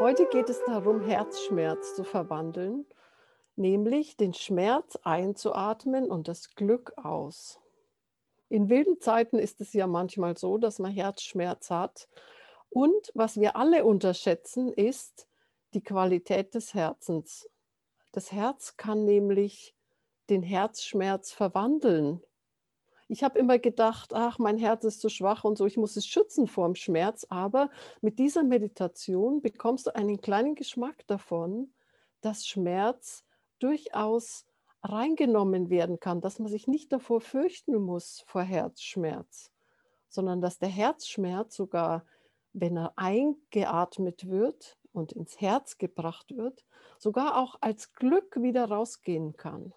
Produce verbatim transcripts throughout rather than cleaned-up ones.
Heute geht es darum, Herzschmerz zu verwandeln, nämlich den Schmerz einzuatmen und das Glück aus. In wilden Zeiten ist es ja manchmal so, dass man Herzschmerz hat. Und was wir alle unterschätzen, ist die Qualität des Herzens. Das Herz kann nämlich den Herzschmerz verwandeln. Ich habe immer gedacht: „Ach, mein Herz ist so schwach und so, ich muss es schützen vorm Schmerz.“ Aber mit dieser Meditation bekommst du einen kleinen Geschmack davon, dass Schmerz durchaus reingenommen werden kann, dass man sich nicht davor fürchten muss vor Herzschmerz, sondern dass der Herzschmerz sogar, wenn er eingeatmet wird und ins Herz gebracht wird, sogar auch als Glück wieder rausgehen kann.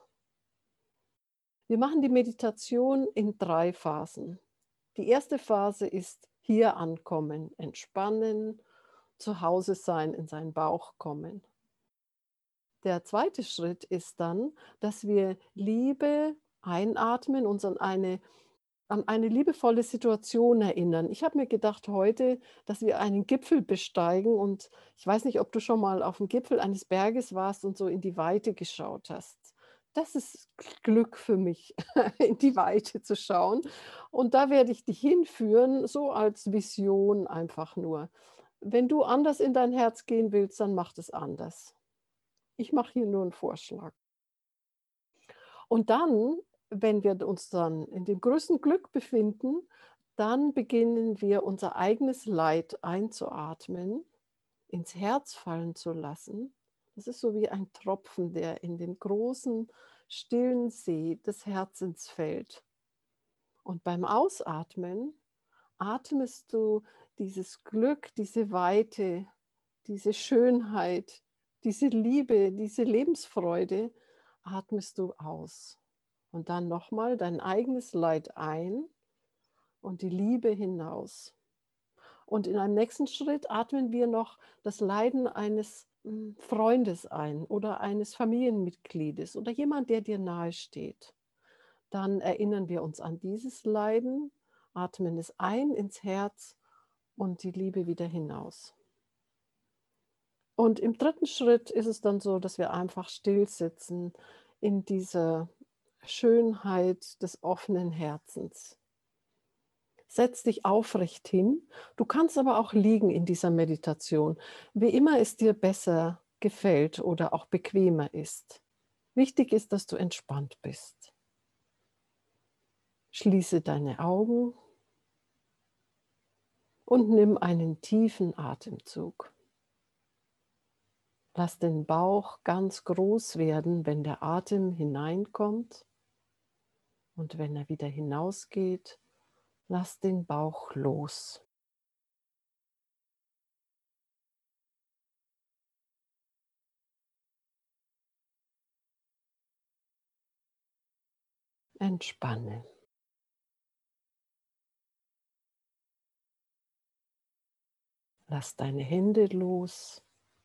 Wir machen die Meditation in drei Phasen. Die erste Phase ist hier ankommen, entspannen, zu Hause sein, in seinen Bauch kommen. Der zweite Schritt ist dann, dass wir Liebe einatmen, uns an eine an eine liebevolle Situation erinnern. Ich habe mir gedacht heute, dass wir einen Gipfel besteigen und ich weiß nicht, ob du schon mal auf dem Gipfel eines Berges warst und so in die Weite geschaut hast. Das ist Glück für mich, in die Weite zu schauen. Und da werde ich dich hinführen, so als Vision einfach nur. Wenn du anders in dein Herz gehen willst, dann mach das anders. Ich mache hier nur einen Vorschlag. Und dann, wenn wir uns dann in dem größten Glück befinden, dann beginnen wir unser eigenes Leid einzuatmen, ins Herz fallen zu lassen. Das ist so wie ein Tropfen, der in den großen, stillen See des Herzens fällt. Und beim Ausatmen atmest du dieses Glück, diese Weite, diese Schönheit, diese Liebe, diese Lebensfreude atmest du aus. Und dann nochmal dein eigenes Leid ein und die Liebe hinaus. Und in einem nächsten Schritt atmen wir noch das Leiden eines hm, Freundes ein oder eines Familienmitgliedes oder jemand, der dir nahe steht. Dann erinnern wir uns an dieses Leiden, atmen es ein ins Herz und die Liebe wieder hinaus. Und im dritten Schritt ist es dann so, dass wir einfach still sitzen in dieser Schönheit des offenen Herzens. Setz dich aufrecht hin. Du kannst aber auch liegen in dieser Meditation, wie immer es dir besser gefällt oder auch bequemer ist. Wichtig ist, dass du entspannt bist. Schließe deine Augen und nimm einen tiefen Atemzug. Lass den Bauch ganz groß werden, wenn der Atem hineinkommt, und wenn er wieder hinausgeht, lass den Bauch los. Entspanne. Lass deine Hände los,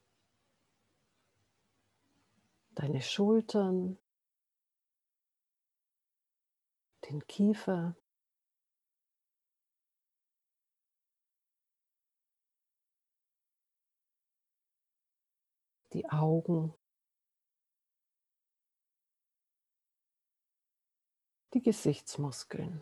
deine Schultern, den Kiefer, die Augen, die Gesichtsmuskeln.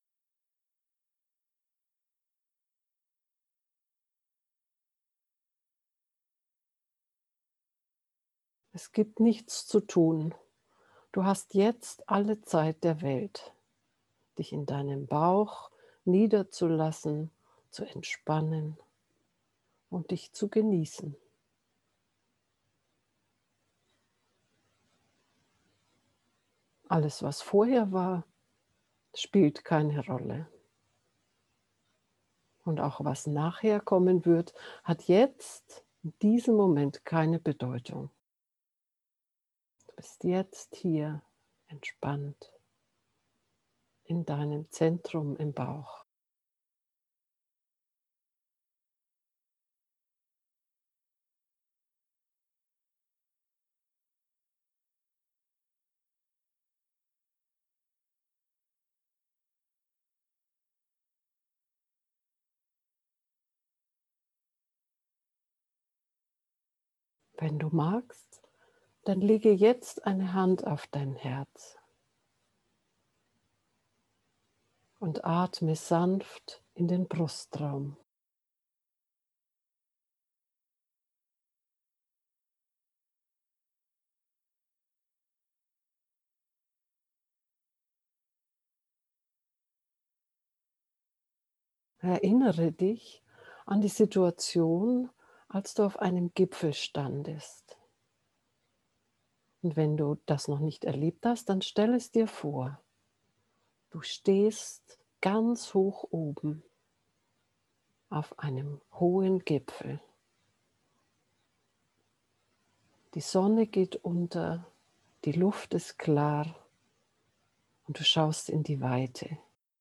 Es gibt nichts zu tun. Du hast jetzt alle Zeit der Welt, dich in deinem Bauch niederzulassen, zu entspannen und dich zu genießen. Alles, was vorher war, spielt keine Rolle. Und auch was nachher kommen wird, hat jetzt, in diesem Moment, keine Bedeutung. Du bist jetzt hier entspannt in deinem Zentrum im Bauch. Wenn du magst, dann lege jetzt eine Hand auf dein Herz und atme sanft in den Brustraum. Erinnere dich an die Situation, als du auf einem Gipfel standest. Und wenn du das noch nicht erlebt hast, dann stell es dir vor. Du stehst ganz hoch oben auf einem hohen Gipfel. Die Sonne geht unter, die Luft ist klar und du schaust in die Weite.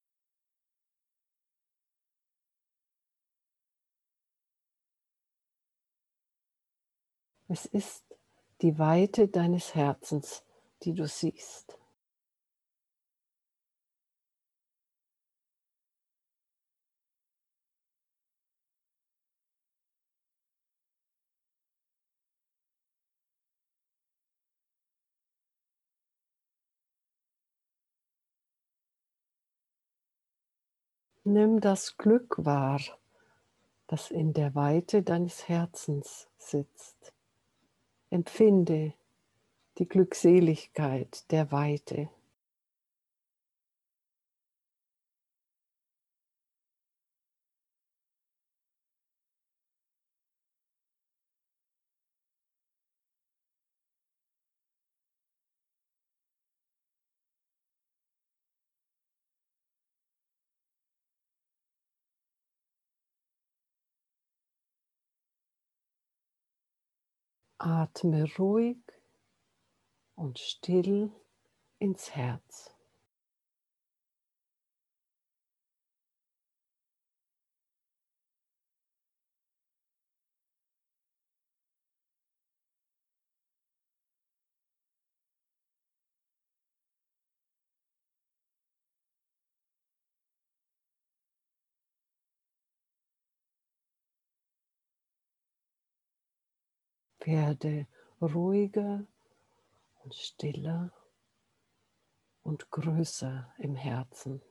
Es ist die Weite deines Herzens, die du siehst. Nimm das Glück wahr, das in der Weite deines Herzens sitzt. Empfinde die Glückseligkeit der Weite. Atme ruhig und still ins Herz. Werde ruhiger und stiller und größer im Herzen.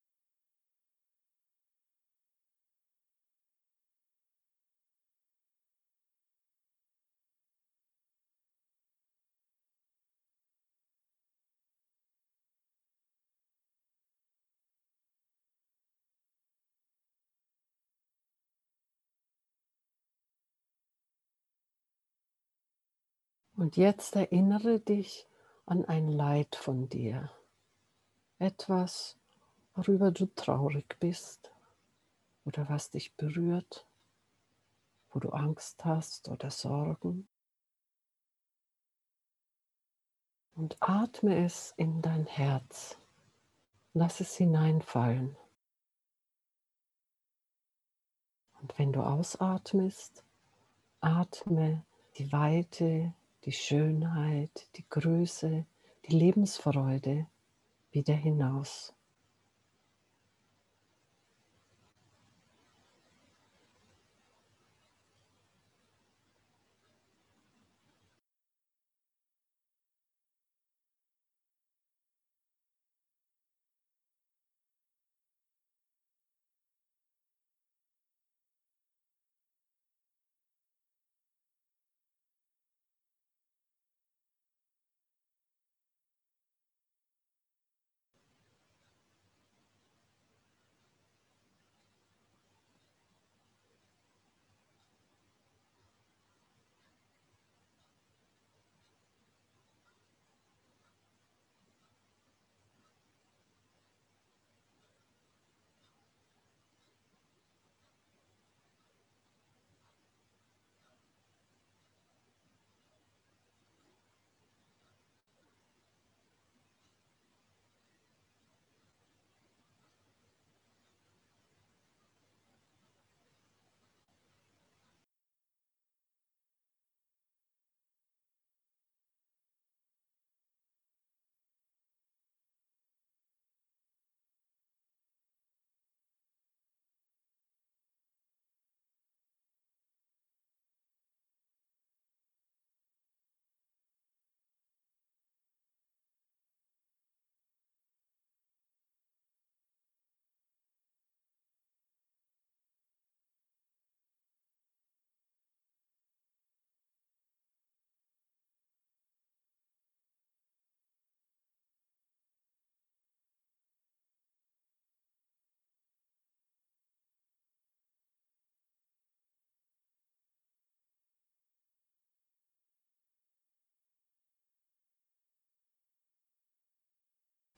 Und jetzt erinnere dich an ein Leid von dir. Etwas, worüber du traurig bist oder was dich berührt, wo du Angst hast oder Sorgen. Und atme es in dein Herz. Lass es hineinfallen. Und wenn du ausatmest, atme die Weite, die Schönheit, die Größe, die Lebensfreude wieder hinaus.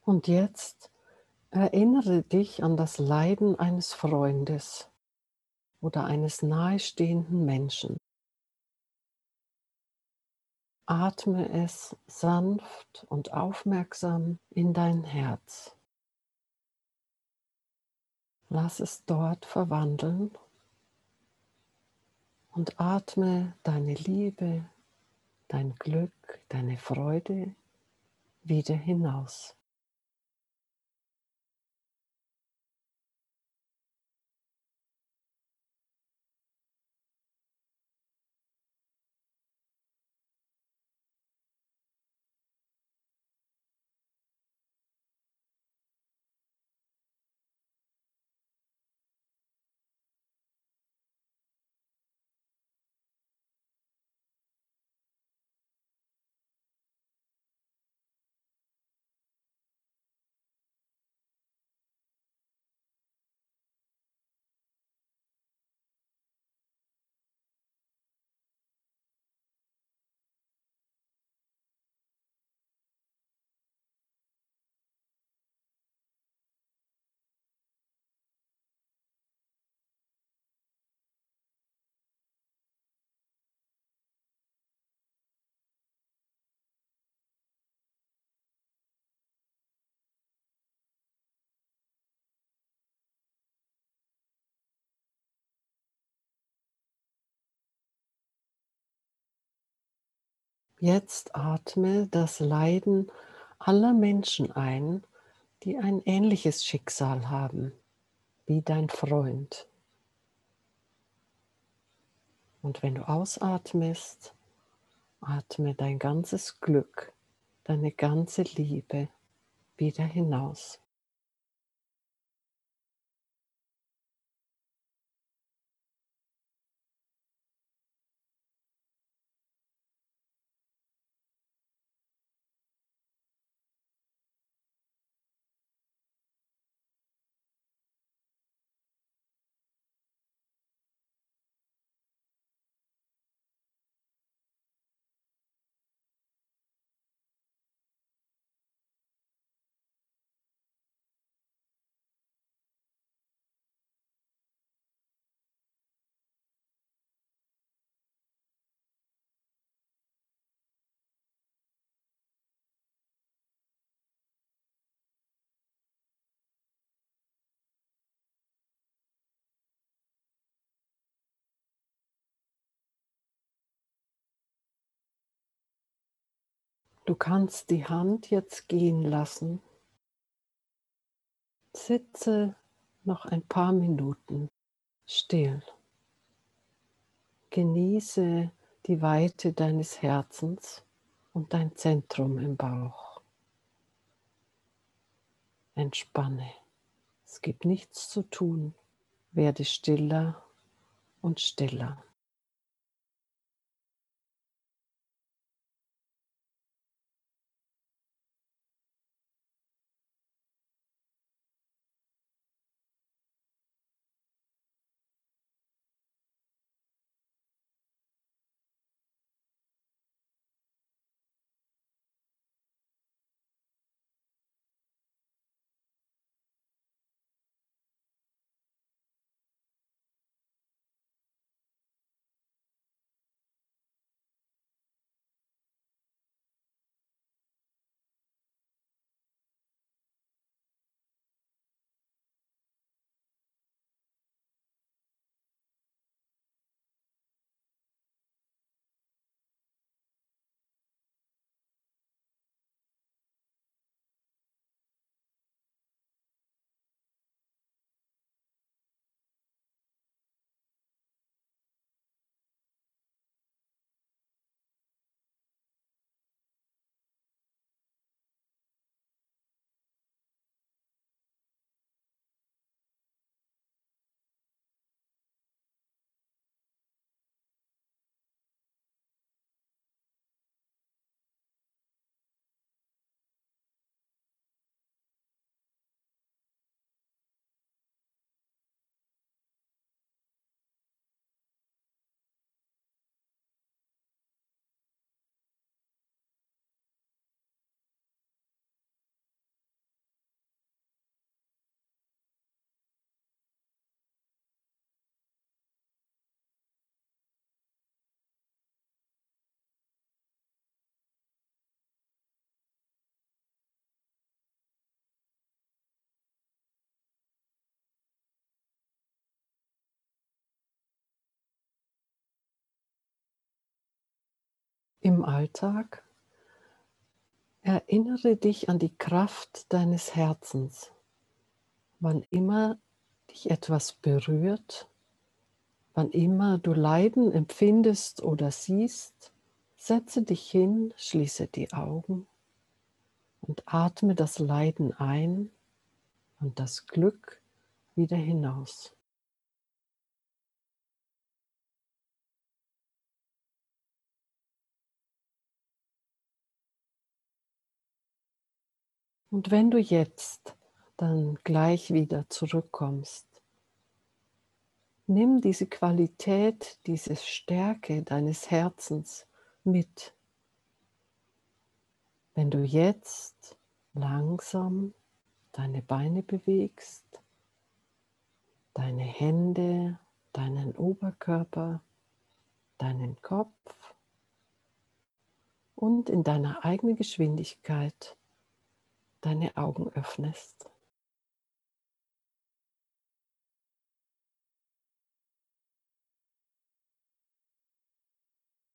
Und jetzt erinnere dich an das Leiden eines Freundes oder eines nahestehenden Menschen. Atme es sanft und aufmerksam in dein Herz. Lass es dort verwandeln und atme deine Liebe, dein Glück, deine Freude wieder hinaus. Jetzt atme das Leiden aller Menschen ein, die ein ähnliches Schicksal haben wie dein Freund. Und wenn du ausatmest, atme dein ganzes Glück, deine ganze Liebe wieder hinaus. Du kannst die Hand jetzt gehen lassen. Sitze noch ein paar Minuten still. Genieße die Weite deines Herzens und dein Zentrum im Bauch. Entspanne. Es gibt nichts zu tun. Werde stiller und stiller. Im Alltag erinnere dich an die Kraft deines Herzens. Wann immer dich etwas berührt, wann immer du Leiden empfindest oder siehst, setze dich hin, schließe die Augen und atme das Leiden ein und das Glück wieder hinaus. Und wenn du jetzt dann gleich wieder zurückkommst, nimm diese Qualität, diese Stärke deines Herzens mit. Wenn du jetzt langsam deine Beine bewegst, deine Hände, deinen Oberkörper, deinen Kopf und in deiner eigenen Geschwindigkeit deine Augen öffnest.